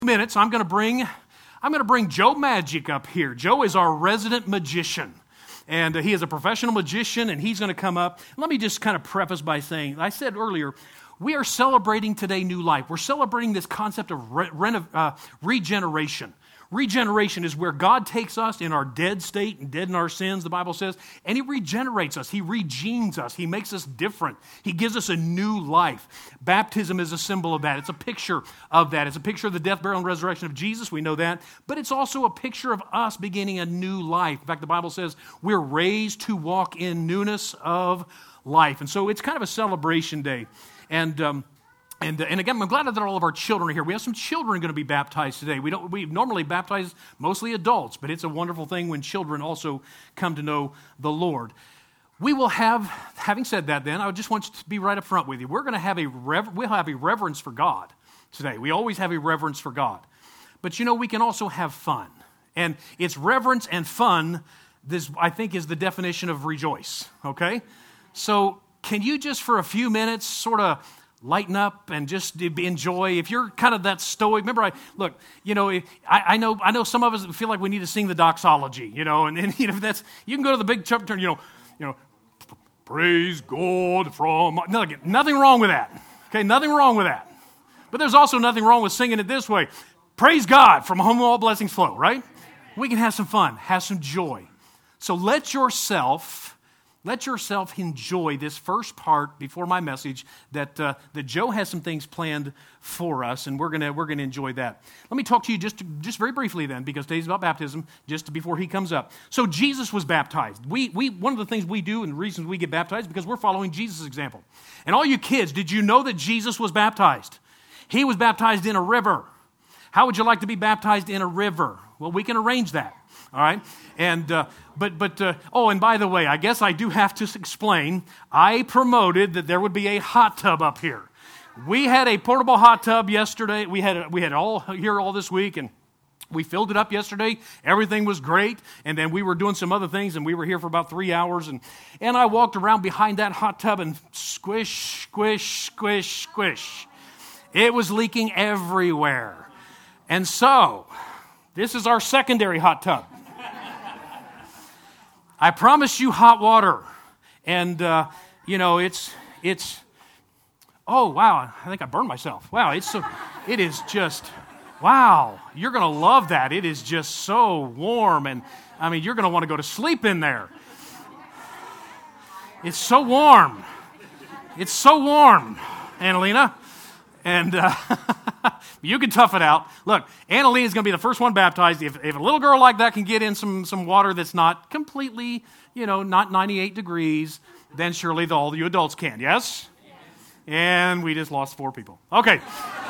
Minutes, I'm going to bring Joe Magic up here. Joe is our resident magician, and he is a professional magician, and he's going to come up. Let me just kind of preface by saying, I said earlier, we are celebrating today new life. We're celebrating this concept of regeneration. Regeneration is where God takes us in our dead state and dead in our sins, the Bible says, and He regenerates us. He regenes us. He makes us different. He gives us a new life. Baptism is a symbol of that. It's a picture of that. It's a picture of the death, burial, and resurrection of Jesus. We know that. But it's also a picture of us beginning a new life. In fact, the Bible says we're raised to walk in newness of life. And so it's kind of a celebration day. And again, I'm glad that all of our children are here. We have some children going to be baptized today. We normally baptize mostly adults, but it's a wonderful thing when children also come to know the Lord. We will have, having said that then, I just want to be right up front with you. We're going to have we'll have a reverence for God today. We always have a reverence for God. But we can also have fun. And it's reverence and fun, this I think is the definition of rejoice, okay? So can you just for a few minutes sort of lighten up and just enjoy. If you're kind of that stoic, remember, I know some of us feel like we need to sing the doxology, and that's, you can go to the big church, praise God from, nothing wrong with that, okay, nothing wrong with that. But there's also nothing wrong with singing it this way, praise God from whom all blessings flow, right? We can have some fun, have some joy. So let yourself enjoy this first part before my message that Joe has some things planned for us, and we're gonna enjoy that. Let me talk to you just very briefly then, because today's about baptism, just before he comes up. So Jesus was baptized. We one of the things we do and the reasons we get baptized because we're following Jesus' example. And all you kids, did you know that Jesus was baptized? He was baptized in a river. How would you like to be baptized in a river? Well, we can arrange that. All right, and and by the way, I guess I do have to explain. I promoted that there would be a hot tub up here. We had a portable hot tub yesterday. We had it all here all this week, and we filled it up yesterday. Everything was great, and then we were doing some other things, and we were here for about 3 hours, and I walked around behind that hot tub and squish, squish, squish, squish. It was leaking everywhere, and so this is our secondary hot tub. I promise you hot water. And, it's, oh, wow, I think I burned myself. Wow, it is just, wow, you're going to love that. It is just so warm. And, you're going to want to go to sleep in there. It's so warm. It's so warm, Annalena. And you can tough it out. Look, Annalena is going to be the first one baptized. If a little girl like that can get in some water that's not completely, not 98 degrees, then surely all you adults can, yes? And we just lost 4 people. Okay.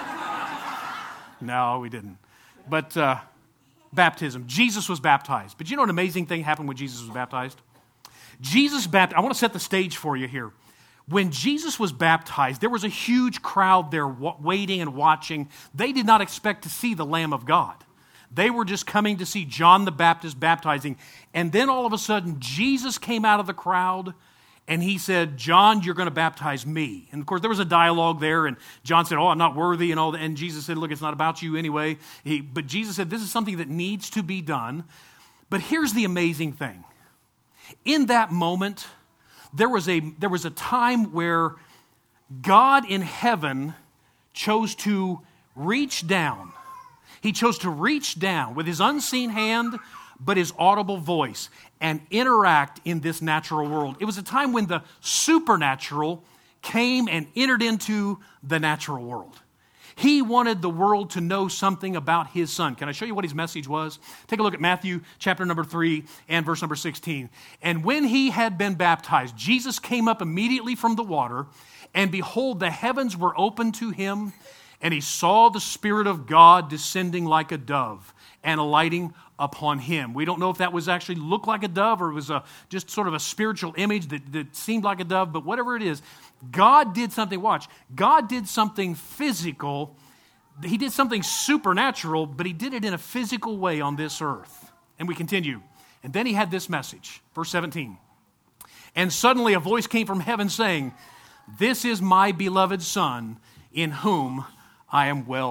No, we didn't. But baptism. Jesus was baptized. But you know an amazing thing happened when Jesus was baptized? I want to set the stage for you here. When Jesus was baptized, there was a huge crowd there waiting and watching. They did not expect to see the Lamb of God. They were just coming to see John the Baptist baptizing. And then all of a sudden, Jesus came out of the crowd and he said, John, you're going to baptize me. And of course, there was a dialogue there. And John said, I'm not worthy. And Jesus said, look, it's not about you anyway. But Jesus said, this is something that needs to be done. But here's the amazing thing. In that moment, there was a time where God in heaven chose to reach down. He chose to reach down with his unseen hand, but his audible voice, and interact in this natural world. It was a time when the supernatural came and entered into the natural world. He wanted the world to know something about his son. Can I show you what his message was? Take a look at Matthew chapter number 3 and verse number 16. And when he had been baptized, Jesus came up immediately from the water, and behold, the heavens were opened to him, and he saw the Spirit of God descending like a dove and alighting upon him. We don't know if that was actually looked like a dove or it was just sort of a spiritual image that seemed like a dove, but whatever it is, God did something, watch, God did something physical. He did something supernatural, but he did it in a physical way on this earth. And we continue. And then he had this message, verse 17. And suddenly a voice came from heaven saying, this is my beloved Son, in whom I am well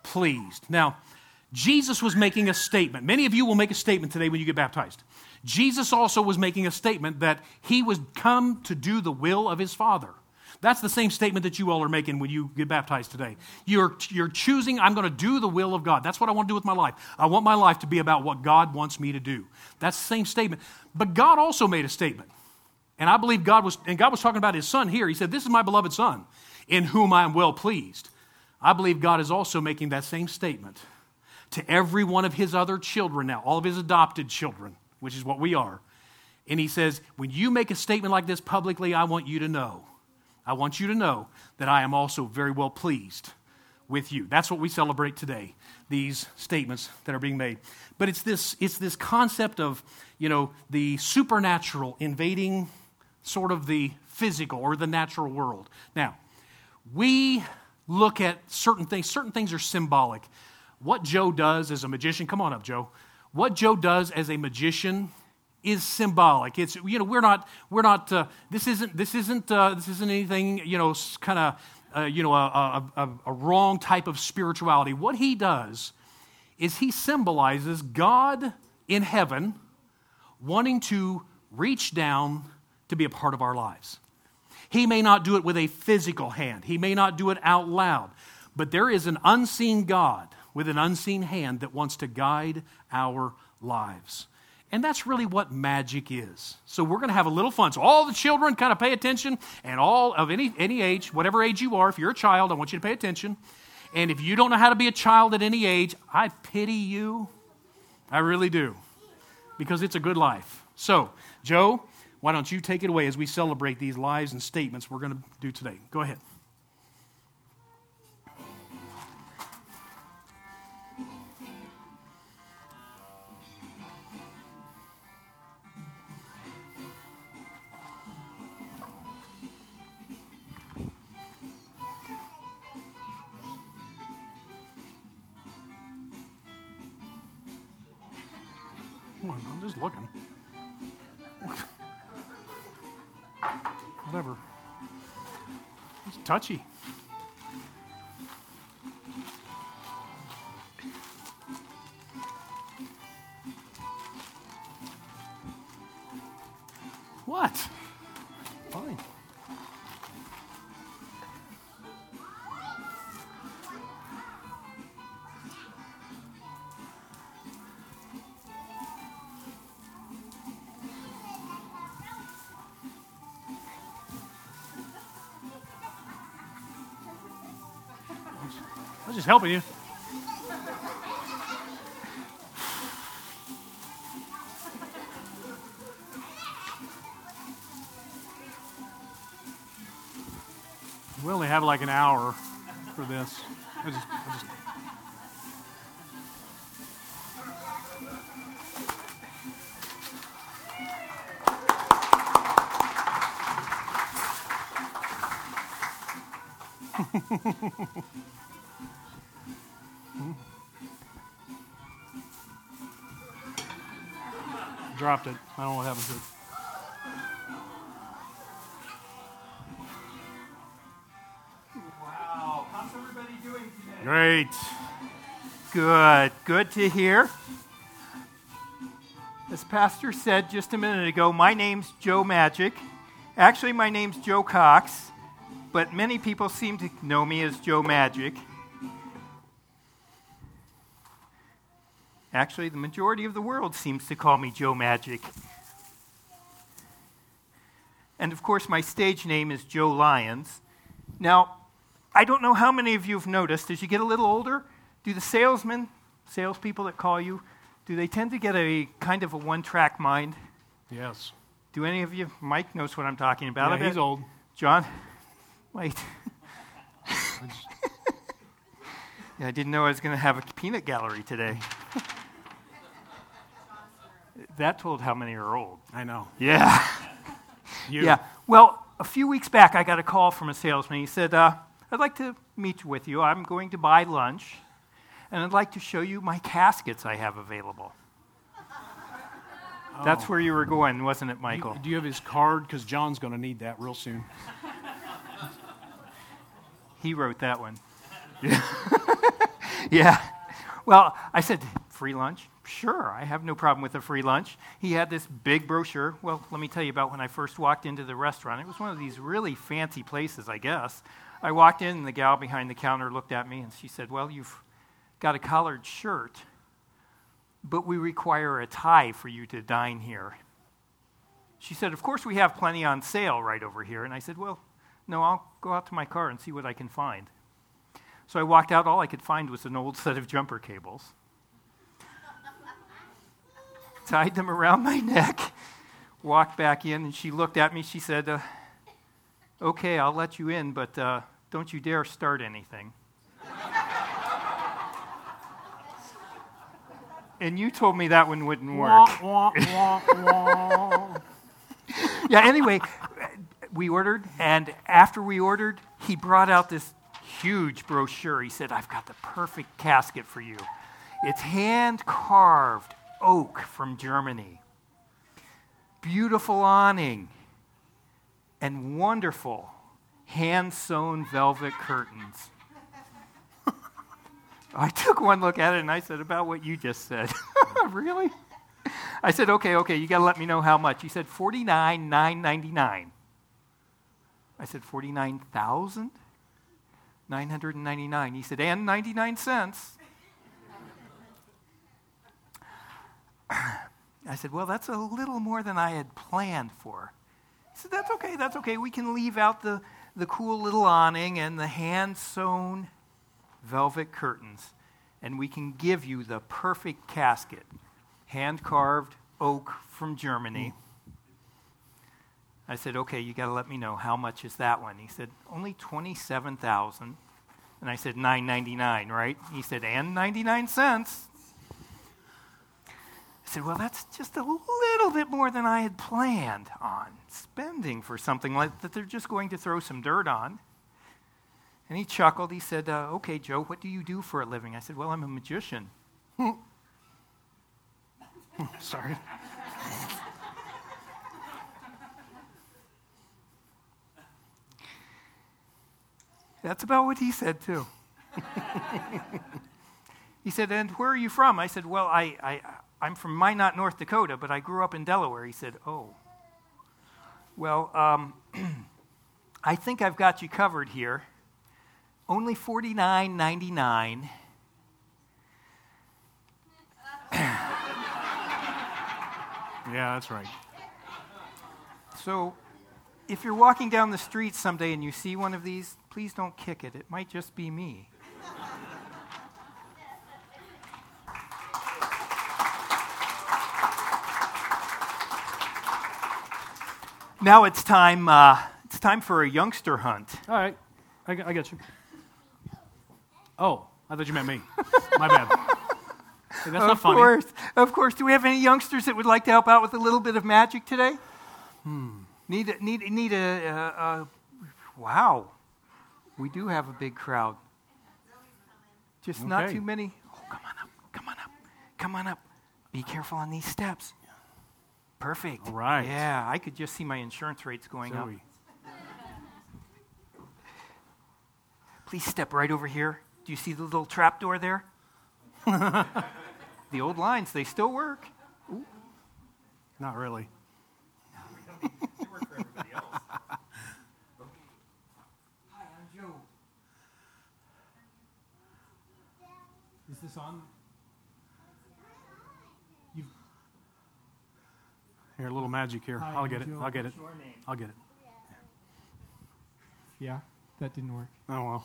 pleased. Now, Jesus was making a statement. Many of you will make a statement today when you get baptized. Jesus also was making a statement that he was come to do the will of his Father. That's the same statement that you all are making when you get baptized today. You're choosing, I'm going to do the will of God. That's what I want to do with my life. I want my life to be about what God wants me to do. That's the same statement. But God also made a statement. And I believe God was talking about his Son here. He said, this is my beloved Son, in whom I am well pleased. I believe God is also making that same statement to every one of his other children now, all of his adopted children, which is what we are. And he says, when you make a statement like this publicly, I want you to know that I am also very well pleased with you. That's what we celebrate today, these statements that are being made. But it's this concept of, the supernatural invading sort of the physical or the natural world. Now, we look at certain things. Certain things are symbolic. What Joe does as a magician, come on up, Joe. What Joe does as a magician is symbolic. It's this isn't anything kind of a wrong type of spirituality. What he does is he symbolizes God in heaven wanting to reach down to be a part of our lives. He may not do it with a physical hand. He may not do it out loud, but there is an unseen God with an unseen hand that wants to guide our lives. And that's really what magic is. So we're going to have a little fun. So all the children kind of pay attention, and all of any age, whatever age you are, if you're a child, I want you to pay attention. And if you don't know how to be a child at any age, I pity you. I really do. Because it's a good life. So, Joe, why don't you take it away as we celebrate these lives and statements we're going to do today. Go ahead. I'm just looking. Whatever. It's touchy. What? Fine. I was just helping you. We only have like an hour for this. I just dropped it. I don't know what happened to it. Wow. How's everybody doing today? Great. Good. Good to hear. As Pastor said just a minute ago, my name's Joe Magic. Actually, my name's Joe Cox, but many people seem to know me as Joe Magic. Actually, the majority of the world seems to call me Joe Magic. And of course, my stage name is Joe Lyons. Now, I don't know how many of you have noticed, as you get a little older, do the salespeople that call you, do they tend to get a kind of a one-track mind? Yes. Do any of you, Mike knows what I'm talking about. Yeah, he's old. John? Wait. Yeah, I didn't know I was going to have a peanut gallery today. That told how many are old. I know. Yeah. You. Yeah. Well, a few weeks back, I got a call from a salesman. He said, I'd like to meet with you. I'm going to buy lunch, and I'd like to show you my caskets I have available. Oh. That's where you were going, wasn't it, Michael? Do you have his card? Because John's going to need that real soon. He wrote that one. Yeah. Well, I said, free lunch? Sure, I have no problem with a free lunch. He had this big brochure. Well, let me tell you about when I first walked into the restaurant. It was one of these really fancy places, I guess. I walked in, and the gal behind the counter looked at me, and she said, well, you've got a collared shirt, but we require a tie for you to dine here. She said, of course, we have plenty on sale right over here. And I said, well, no, I'll go out to my car and see what I can find. So I walked out. All I could find was an old set of jumper cables. Tied them around my neck, walked back in, and she looked at me. She said, okay, I'll let you in, but don't you dare start anything. And you told me that one wouldn't work. Yeah, anyway, we ordered, and after we ordered, he brought out this huge brochure. He said, I've got the perfect casket for you. It's hand-carved oak from Germany. Beautiful awning and wonderful hand-sewn velvet curtains. I took one look at it and I said, about what you just said. Really? I said, okay, you got to let me know how much. He said, $49,999. I said, $49,999. He said, and 99 cents. I said, well, that's a little more than I had planned for. He said, that's okay. We can leave out the cool little awning and the hand-sewn velvet curtains, and we can give you the perfect casket, hand-carved oak from Germany. I said, okay, you got to let me know, how much is that one? He said, only $27,000. And I said, $999, right? He said, and 99 cents. I said, well, that's just a little bit more than I had planned on spending for something like that they're just going to throw some dirt on. And he chuckled. He said, okay, Joe, what do you do for a living? I said, well, I'm a magician. Sorry. That's about what he said, too. He said, and where are you from? I said, well, I'm from Minot, North Dakota, but I grew up in Delaware. He said, oh. Well, I think I've got you covered here. Only $49.99. Yeah, that's right. So, if you're walking down the street someday and you see one of these, please don't kick it. It might just be me. Now it's time for a youngster hunt. All right. I got you. Oh, I thought you meant me. My bad. Hey, that's not funny. Of course. Do we have any youngsters that would like to help out with a little bit of magic today? Need a wow. We do have a big crowd. Just not too many. Oh, come on up. Be careful on these steps. Perfect. All right. Yeah, I could just see my insurance rates going up. Please step right over here. Do you see the little trap door there? The old lines, they still work. Ooh. Not really. They work for everybody else. Hi, I'm Joe. Is this on? Here, a little magic here. Hi, I'll get it. Joe. I'll get it. What's your name? I'll get it. Yeah, that didn't work. Oh, well.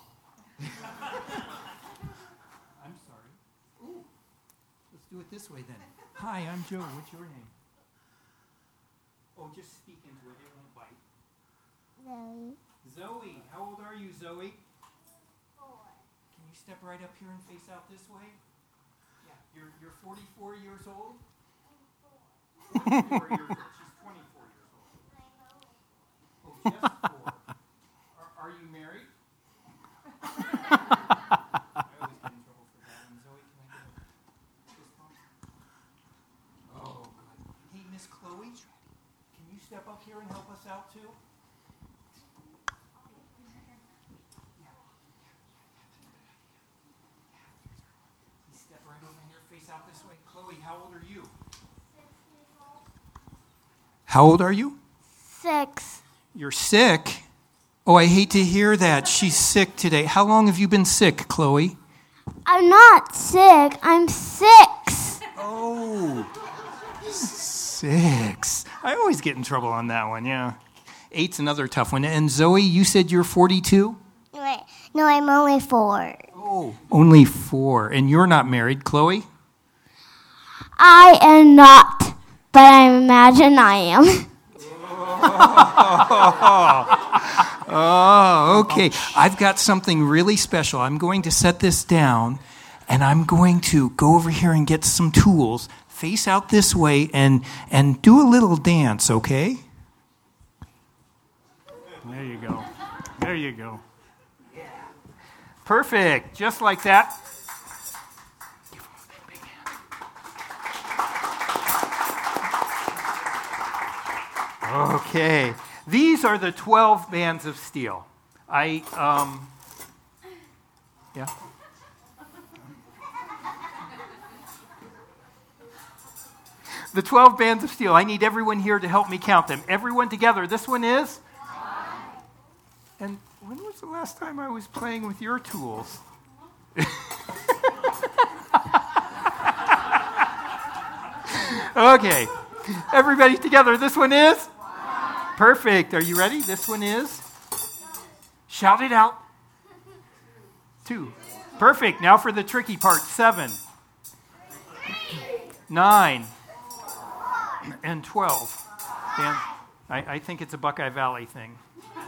I'm sorry. Ooh. Let's do it this way then. Hi, I'm Joe. What's your name? Oh, just speak into it. It won't bite. Zoe. How old are you, Zoe? 4. Can you step right up here and face out this way? Yeah. You're 44 years old? 44 years old. She's 24 years old. Oh, just 4. Are you married? I always get in trouble for that. And Zoe, can I get a fist bump? Oh, good. Hey, Miss Chloe, can you step up here and help us out too? out this way. Chloe, how old are you? How old are you? 6. You're sick? Oh, I hate to hear that. She's sick today. How long have you been sick, Chloe? I'm not sick. I'm 6. Oh, 6. I always get in trouble on that one, yeah. 8's another tough one. And Zoe, you said you're 42? Wait, no, I'm only 4. Oh, only 4. And you're not married, Chloe? I am not, but I imagine I am. Oh, okay. I've got something really special. I'm going to set this down, and I'm going to go over here and get some tools, face out this way, and do a little dance, okay? There you go. There you go. Perfect. Just like that. Give him a big hand. Okay. These are the 12 bands of steel. Yeah. The 12 bands of steel. I need everyone here to help me count them. Everyone together. This one is? And when was the last time I was playing with your tools? Okay. Everybody together. This one is? Perfect. Are you ready? This one is? Shout it out. 2. Perfect. Now for the tricky part. 7, 9, and 12. Dan, I think it's a Buckeye Valley thing.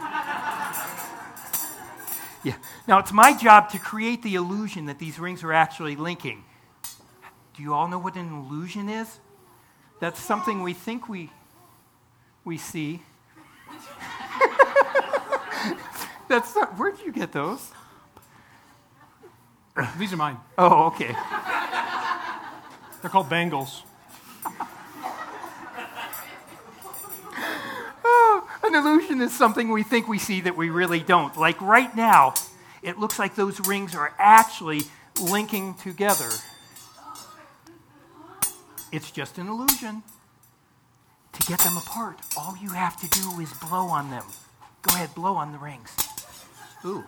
Yeah. Now it's my job to create the illusion that these rings are actually linking. Do you all know what an illusion is? That's something we think we see. That's not, where did you get those? These are mine. Oh, okay. They're called bangles. An illusion is something we think we see that we really don't. Like right now, it looks like those rings are actually linking together. It's just an illusion. To get them apart, all you have to do is blow on them. Go ahead, blow on the rings. Ooh.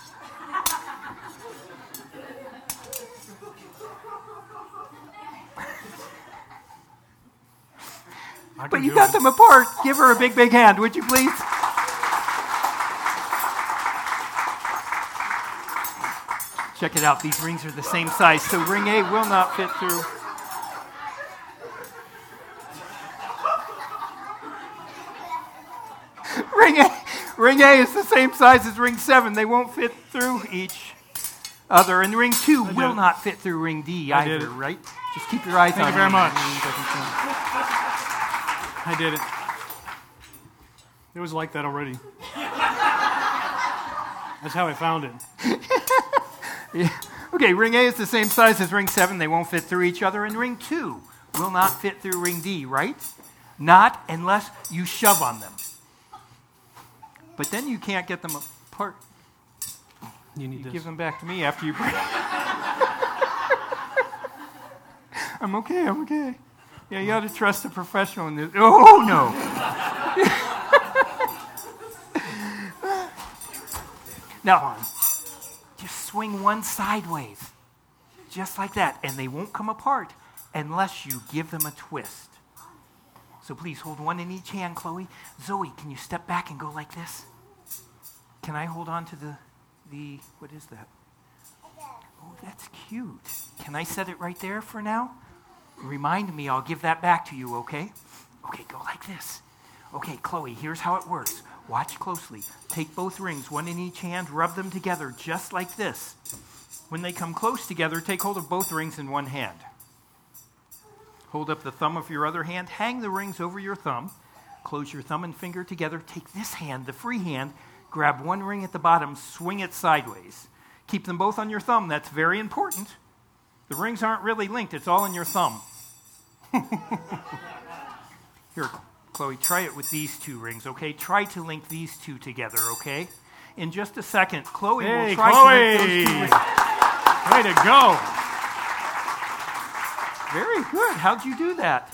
But you got them apart. Give her a big, big hand, would you please? Check it out. These rings are the same size, so ring A will not fit through. Ring A is the same size as ring 7. They won't fit through each other. And ring 2 will not fit through ring D either, right? Just keep your eyes on it. Thank you very much. I did it. It was like that already. That's how I found it. Yeah. Okay, ring A is the same size as ring 7. They won't fit through each other. And ring 2 will not fit through ring D, right? Not unless you shove on them. But then you can't get them apart. You need this. Give them back to me after you break. I'm okay. Yeah, you got to trust a professional in this. Oh, no. Now, just swing one sideways. Just like that. And they won't come apart unless you give them a twist. So please hold one in each hand, Chloe. Zoe, can you step back and go like this? Can I hold on to the what is that? Oh, that's cute. Can I set it right there for now? Remind me, I'll give that back to you, okay? Okay, go like this. Okay, Chloe, here's how it works. Watch closely. Take both rings, one in each hand, rub them together just like this. When they come close together, take hold of both rings in one hand. Hold up the thumb of your other hand. Hang the rings over your thumb. Close your thumb and finger together. Take this hand, the free hand, grab one ring at the bottom, swing it sideways. Keep them both on your thumb. That's very important. The rings aren't really linked. It's all in your thumb. Here, Chloe, try it with these 2 rings, okay? Try to link these 2 together, okay? In just a second, Chloe will try to link those 2 rings. Way to go. Very good. How'd you do that?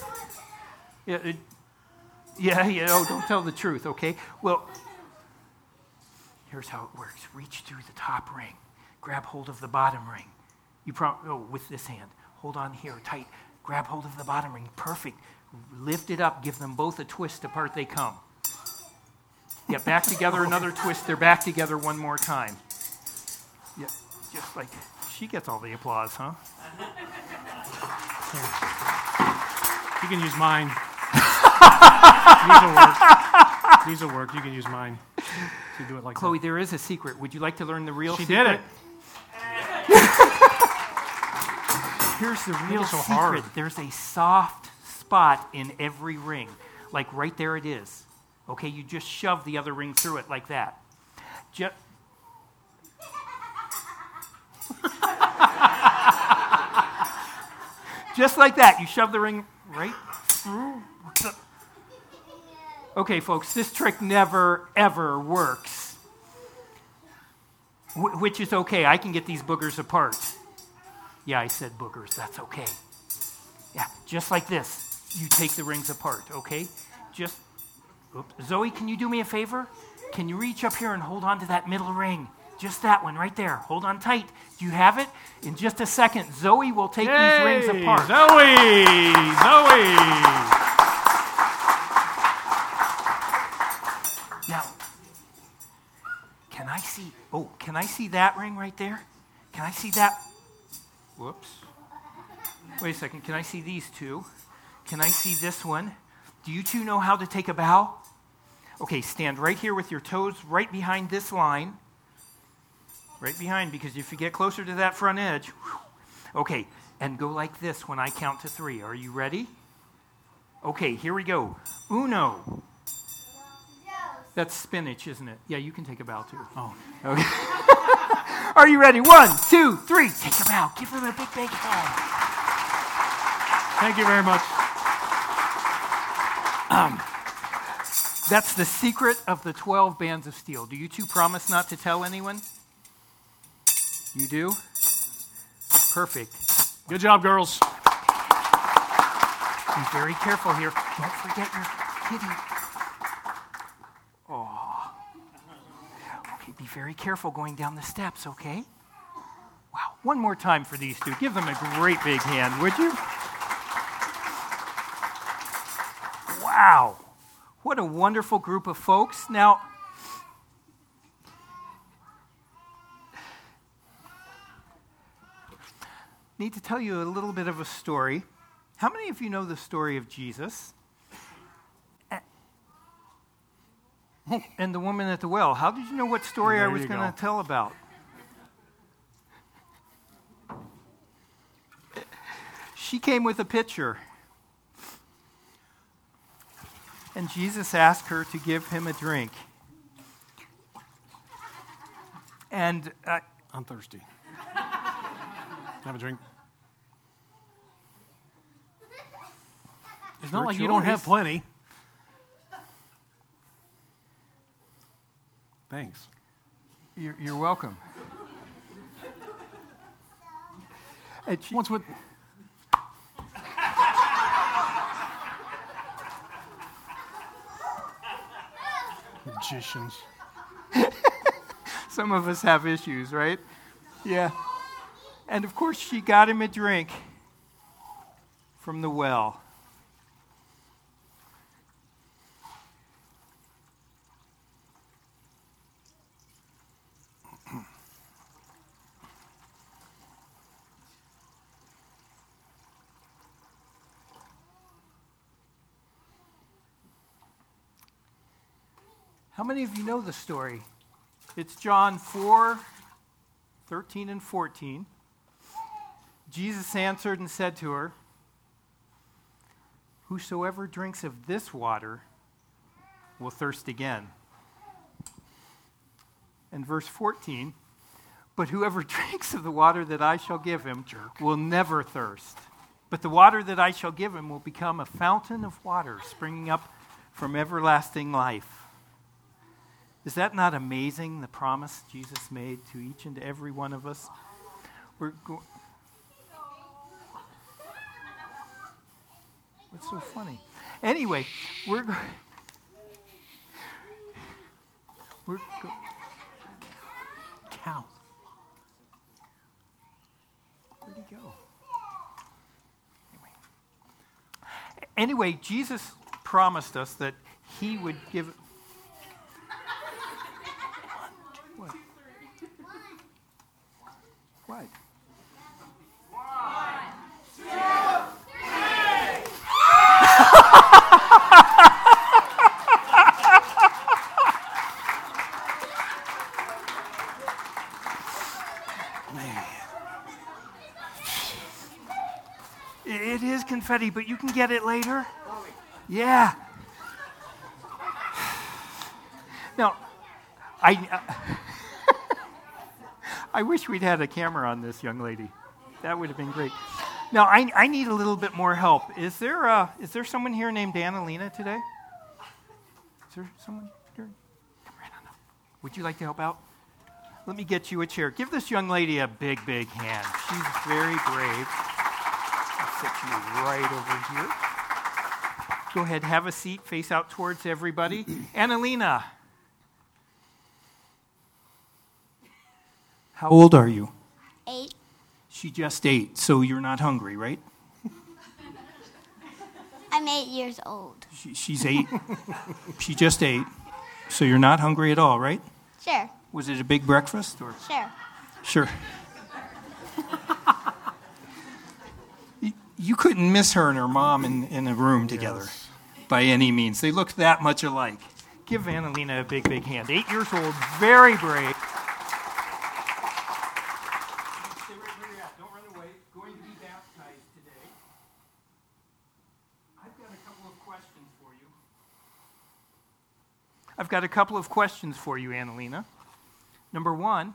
Yeah, oh, don't tell the truth, okay? Well, here's how it works. Reach through the top ring. Grab hold of the bottom ring. With this hand. Hold on here, tight. Grab hold of the bottom ring. Perfect. Lift it up. Give them both a twist. Apart they come. Yeah, back together, another twist. They're back together one more time. Yeah, just like, she gets all the applause, huh? You can use mine. These will work. You can use mine to do it like Chloe, that. there is a secret. Would you like to learn the real secret? She did it. Here's the real so secret. hard. There's a soft spot in every ring. Like right there it is. Okay, you just shove the other ring through it like that. Just like that. You shove the ring right through. Okay, folks, this trick never, ever works. Which is okay. I can get these boogers apart. Yeah, I said boogers. That's okay. Yeah, just like this. You take the rings apart, okay? Zoe, can you do me a favor? Can you reach up here and hold on to that middle ring? Just that one right there. Hold on tight. Do you have it? In just a second, Zoe will take these rings apart. Zoe! Now, can I see that ring right there? Can I see that? Whoops. Wait a second. Can I see these two? Can I see this one? Do you two know how to take a bow? Okay, stand right here with your toes right behind this line. Right behind, because if you get closer to that front edge, okay, and go like this when I count to 3. Are you ready? Okay, here we go. Uno. That's spinach, isn't it? Yeah, you can take a bow too. Oh. Okay. Are you ready? 1, 2, 3. Take a bow. Give them a big, big hand. Thank you very much. That's the secret of the 12 bands of steel. Do you two promise not to tell anyone? You do? Perfect. Good job, girls. Be very careful here. Don't forget your kitty. Oh. Okay, be very careful going down the steps, okay? Wow. One more time for these two. Give them a great big hand, would you? Wow. What a wonderful group of folks. Now, need to tell you a little bit of a story. How many of you know the story of Jesus? And the woman at the well. How did you know what story I was going to tell about? She came with a pitcher. And Jesus asked her to give him a drink. And I'm thirsty. Have a drink. It's not like you don't have plenty. Thanks. You're welcome. And she, What's with... Magicians. some of us have issues, right? Yeah. And of course, she got him a drink from the well. How many of you know the story? It's John 4:13 and 14. Jesus answered and said to her, "Whosoever drinks of this water will thirst again." And verse 14, "But whoever drinks of the water that I shall give him will never thirst. But the water that I shall give him will become a fountain of water springing up from everlasting life." Is that not amazing, the promise Jesus made to each and every one of us? That's so funny. Anyway, we're Cow. where'd he go? Anyway, Jesus promised us that he would give. What? What? It is confetti, but you can get it later. Yeah. Now, I wish we'd had a camera on this young lady. That would have been great. Now, I need a little bit more help. Is there someone here named Annalena today? Is there someone here? Come right on up. Would you like to help out? Let me get you a chair. Give this young lady a big, big hand. She's very brave. I'll set you right over here. Go ahead, have a seat, face out towards everybody. Annalena. How old are you? 8. She just ate, so you're not hungry, right? I'm 8 years old. She's 8. She just ate, so you're not hungry at all, right? Sure. Was it a big breakfast? Or? Sure. Sure. You couldn't miss her and her mom in a room together by any means. They look that much alike. Give Annalena a big, big hand. 8 years old, very brave. Stay right where you're at. Don't run away. Going to be baptized today. I've got a couple of questions for you, Annalena. Number 1,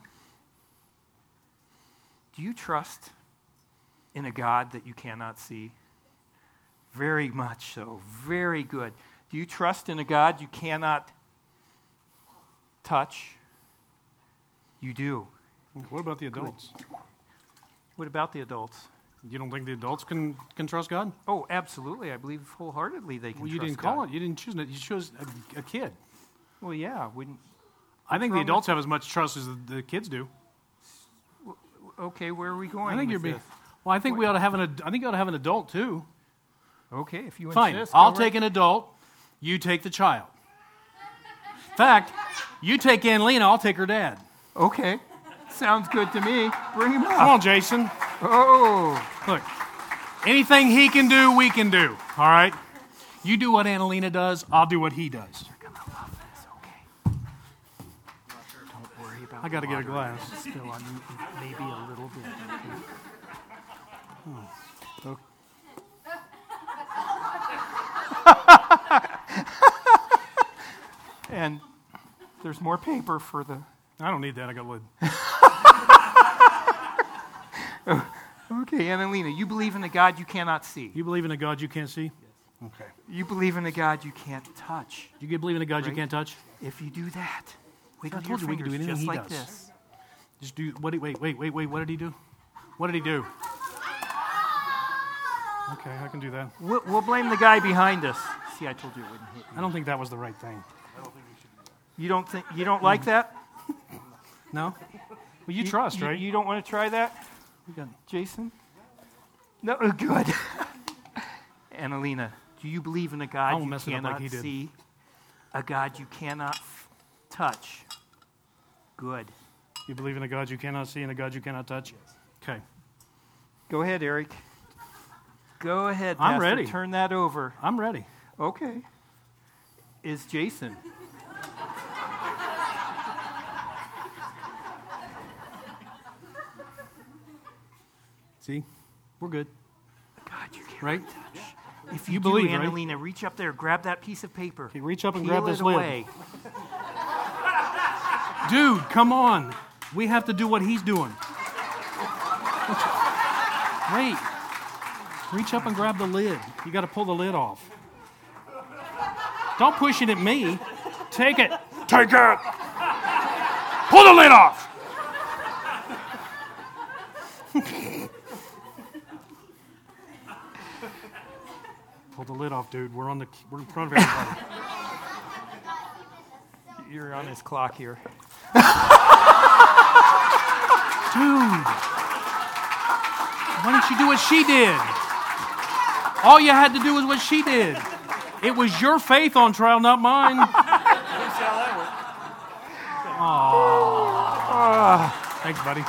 do you trust in a God that you cannot see? Very much so. Very good. Do you trust in a God you cannot touch? You do. What about the adults? What about the adults? You don't think the adults can trust God? Oh, absolutely. I believe wholeheartedly they can Well, you trust didn't call God. it. You didn't choose it. You chose a kid. Well, yeah. Wouldn't. I think the wrong adults have as much trust as the kids do. Okay, where are we going I think with you're being. this? Well, I think we ought to have I think you ought to have an adult too. Okay, if you Fine. insist. I'll go take right- an adult. You take the child. In fact, you take Annalena. I'll take her dad. Okay. Sounds good to me. Bring him up. Come on, Jason. Oh. Look, anything he can do, we can do. All right? You do what Annalena does, I'll do what he does. You're going to love this, okay? Don't worry about I got to get a water. glass. Still on you, maybe a little bit. Okay? And there's more paper for the... I don't need that. I got lid. Okay, Annalena, you believe in a God you cannot see. You believe in a God you can't see? Yes. Okay. You believe in a God you can't touch. You believe in a God you Right. can't touch? If you do that, wiggle I your told you we could do fingers anything just he like does. this. Just do. Wait. What did he do? What did he do? Okay, I can do that. We'll blame the guy behind us. See, I told you it wouldn't hit you. I don't think that was the right thing. You don't like that? No? Well, you trust, right? You don't want to try that, We got- Jason? No, good. Annalena, do you believe in a I God won't you mess it up like cannot he did. see? A God you cannot touch? Good. You believe in a God you cannot see and a God you cannot touch? Okay. Go ahead, Eric. Go ahead, I'm Pastor. ready. Turn that over. I'm ready. Okay. Is Jason? See? We're good. God, you can't Right? touch. If You you believe, do, right? Annalena, reach up there, grab that piece of paper. Okay, reach up and Peel grab this it lid. away. Dude, come on. We have to do what he's doing. Wait. Reach up and grab the lid. You got to pull the lid off. Don't push it at me. Take it. Take it. Pull the lid off. Pull the lid off, dude. We're in front of everybody. You're on his clock here. Dude, why didn't you do what she did? All you had to do was what she did. It was your faith on trial, not mine. Aww. Thanks, buddy.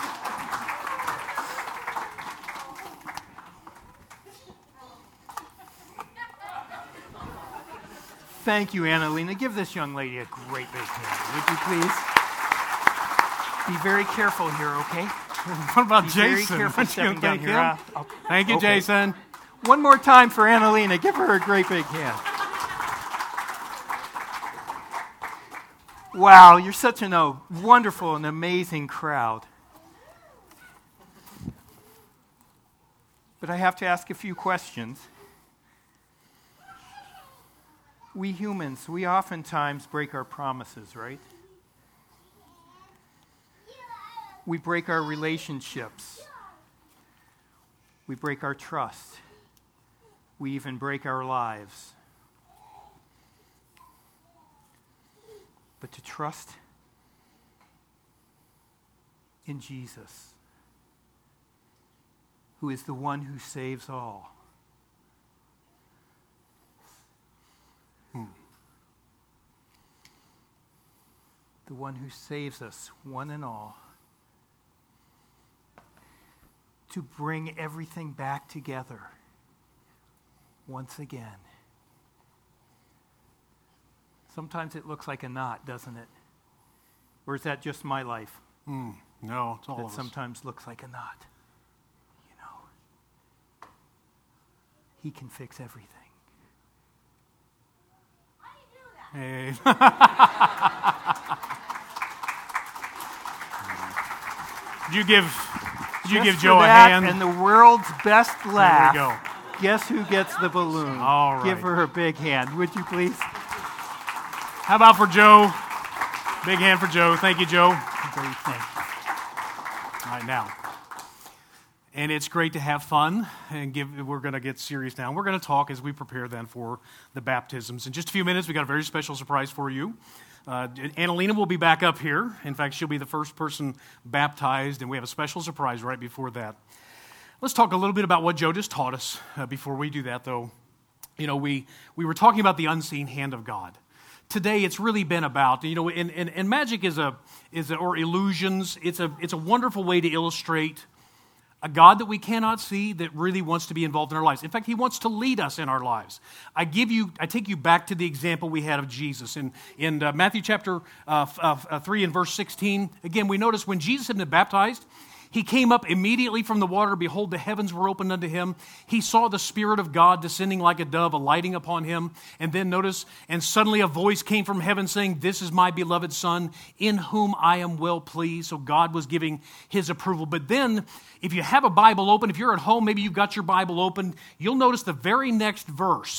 Thank you, Annalena. Give this young lady a great big hand, would you please? Be very careful here, okay? What about Be Jason? very careful stepping down here. Thank you, Okay. Jason. One more time for Annalena. Give her a great big hand. Wow, you're such a wonderful and amazing crowd. But I have to ask a few questions. We humans, we oftentimes break our promises, right? We break our relationships. We break our trust. We even break our lives. But to trust in Jesus, who is the one who saves all. The one who saves us, one and all. To bring everything back together once again. Sometimes it looks like a knot, doesn't it? Or is that just my life? No, it's all That of us. sometimes looks like a knot. You know, He can fix everything. Hey. Did you give Just Joe for a that hand? And the world's best laugh. There we go. Guess who gets the balloon? All right. Give her a big hand, would you please? How about for Joe? Big hand for Joe. Thank you, Joe. Great, thank you. All right, now. And it's great to have fun, and we're going to get serious now. We're going to talk as we prepare then for the baptisms. In just a few minutes, we got a very special surprise for you. Annalena will be back up here. In fact, she'll be the first person baptized, and we have a special surprise right before that. Let's talk a little bit about what Joe just taught us. Before we do that, though, you know, we were talking about the unseen hand of God. Today, it's really been about, you know, and magic or illusions. It's a wonderful way to illustrate a God that we cannot see that really wants to be involved in our lives. In fact, He wants to lead us in our lives. I take you back to the example we had of Jesus. In Matthew chapter 3 and verse 16, again, we notice when Jesus had been baptized, He came up immediately from the water. Behold, the heavens were opened unto Him. He saw the Spirit of God descending like a dove, alighting upon Him. And then notice, and suddenly a voice came from heaven saying, "This is my beloved Son, in whom I am well pleased." So God was giving His approval. But then, if you have a Bible open, if you're at home, maybe you've got your Bible open, you'll notice the very next verse,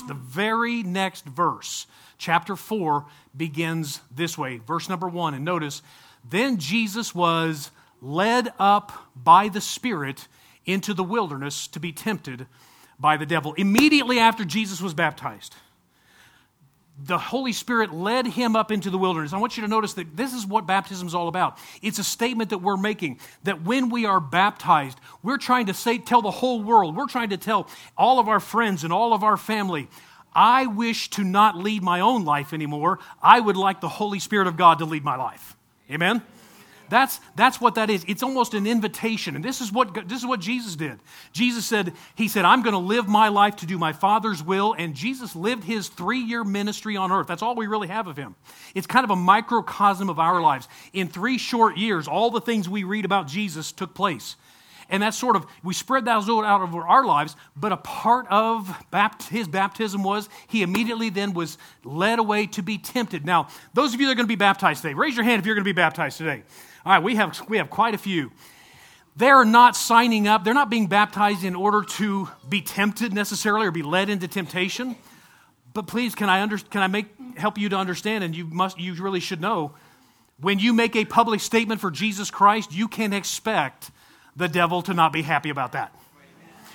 chapter 4, begins this way. Verse number 1, and notice, then Jesus was led up by the Spirit into the wilderness to be tempted by the devil. Immediately after Jesus was baptized, the Holy Spirit led Him up into the wilderness. I want you to notice that this is what baptism is all about. It's a statement that we're making, that when we are baptized, we're trying to tell the whole world, we're trying to tell all of our friends and all of our family, I wish to not lead my own life anymore. I would like the Holy Spirit of God to lead my life. Amen? That's what that is. It's almost an invitation. And this is what Jesus did. Jesus said, He said, I'm going to live my life to do my Father's will. And Jesus lived His 3-year ministry on earth. That's all we really have of Him. It's kind of a microcosm of our lives. In 3 short years, all the things we read about Jesus took place. And that's sort of, we spread that out over our lives, but a part of His baptism was He immediately then was led away to be tempted. Now, those of you that are going to be baptized today, raise your hand if you're going to be baptized today. All right, we have quite a few. They're not signing up. They're not being baptized in order to be tempted necessarily or be led into temptation. But please, can I help you to understand? And you really should know, when you make a public statement for Jesus Christ, you can expect the devil to not be happy about that.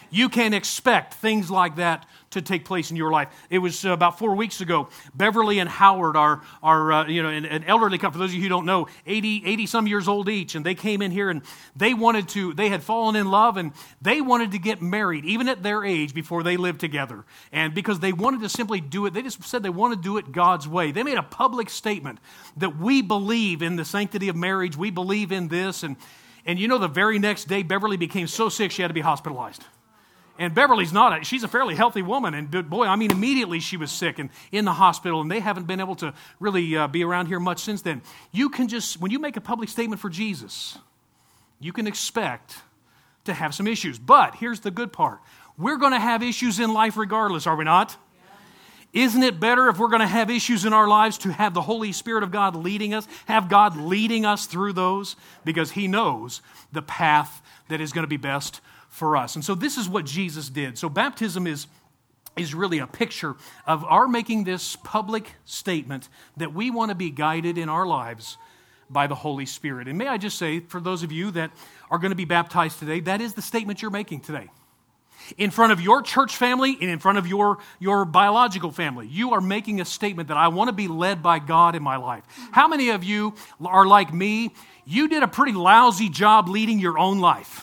You can expect things like that to take place in your life. It was about 4 weeks ago. Beverly and Howard are an elderly couple. For those of you who don't know, 80 some years old each, and they came in here and they had fallen in love and they wanted to get married, even at their age, before they lived together. And because they wanted to simply do it, they just said they want to do it God's way. They made a public statement that we believe in the sanctity of marriage. We believe in this. And the very next day, Beverly became so sick she had to be hospitalized. And Beverly's she's a fairly healthy woman. And boy, immediately she was sick and in the hospital, and they haven't been able to really be around here much since then. You can when you make a public statement for Jesus, you can expect to have some issues. But here's the good part. We're going to have issues in life regardless, are we not? Yeah. Isn't it better if we're going to have issues in our lives to have the Holy Spirit of God leading us, have God leading us through those? Because He knows the path that is going to be best for us. And so this is what Jesus did. So baptism is really a picture of our making this public statement that we want to be guided in our lives by the Holy Spirit. And may I just say, for those of you that are going to be baptized today, that is the statement you're making today. In front of your church family and in front of your biological family, you are making a statement that I want to be led by God in my life. How many of you are like me? You did a pretty lousy job leading your own life.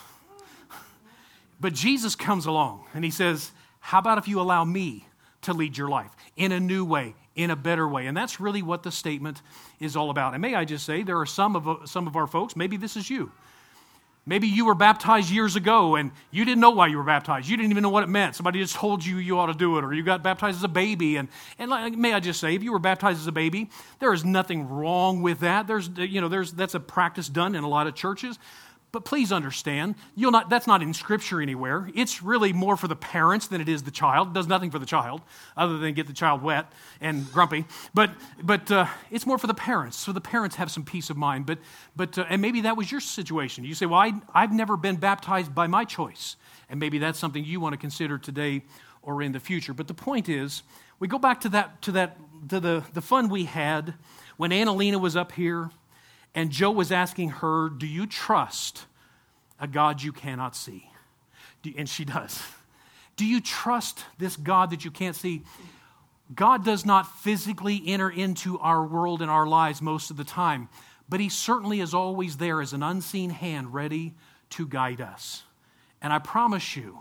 But Jesus comes along and He says, how about if you allow me to lead your life in a new way, in a better way? And that's really what the statement is all about. And may I just say, there are some of our folks, maybe this is you. Maybe you were baptized years ago and you didn't know why you were baptized. You didn't even know what it meant. Somebody just told you ought to do it, or you got baptized as a baby. And may I just say, if you were baptized as a baby, there is nothing wrong with that. That's a practice done in a lot of churches. But please understand, that's not in Scripture anywhere. It's really more for the parents than it is the child. It does nothing for the child other than get the child wet and grumpy. But it's more for the parents, so the parents have some peace of mind. But and maybe that was your situation. You say, well, I've never been baptized by my choice. And maybe that's something you want to consider today or in the future. But the point is, we go back to the fun we had when Annalena was up here. And Joe was asking her, do you trust a God you cannot see? And she does. Do you trust this God that you can't see? God does not physically enter into our world and our lives most of the time, but He certainly is always there as an unseen hand ready to guide us. And I promise you,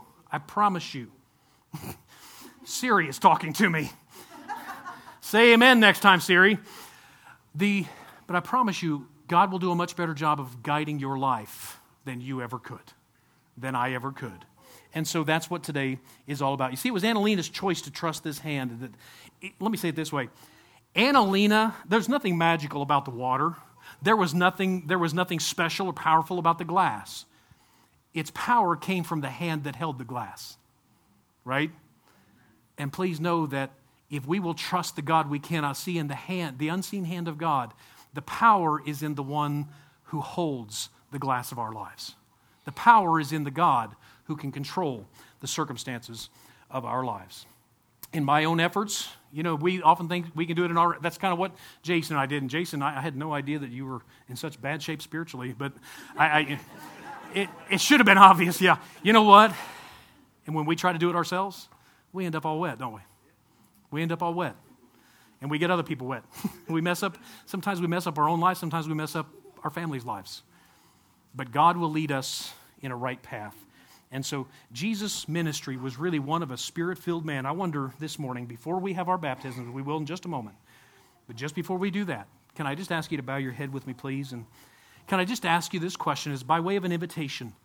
Siri is talking to me. Say amen next time, Siri. But I promise you, God will do a much better job of guiding your life than you ever could, than I ever could. And so that's what today is all about. You see, it was Annalena's choice to trust this hand. Let me say it this way. Annalena, there's nothing magical about the water. There was nothing special or powerful about the glass. Its power came from the hand that held the glass, right? And please know that if we will trust the God we cannot see in the unseen hand of God, the power is in the one who holds the glass of our lives. The power is in the God who can control the circumstances of our lives. In my own efforts, we often think we can do it that's kind of what Jason and I did. And Jason, I had no idea that you were in such bad shape spiritually, but it should have been obvious, yeah. You know what? And when we try to do it ourselves, we end up all wet, don't we? We end up all wet. And we get other people wet. We mess up. Sometimes we mess up our own lives. Sometimes we mess up our family's lives. But God will lead us in a right path. And so Jesus' ministry was really one of a spirit-filled man. I wonder this morning, before we have our baptisms, we will in just a moment, but just before we do that, can I just ask you to bow your head with me, please? And can I just ask you this question as by way of an invitation?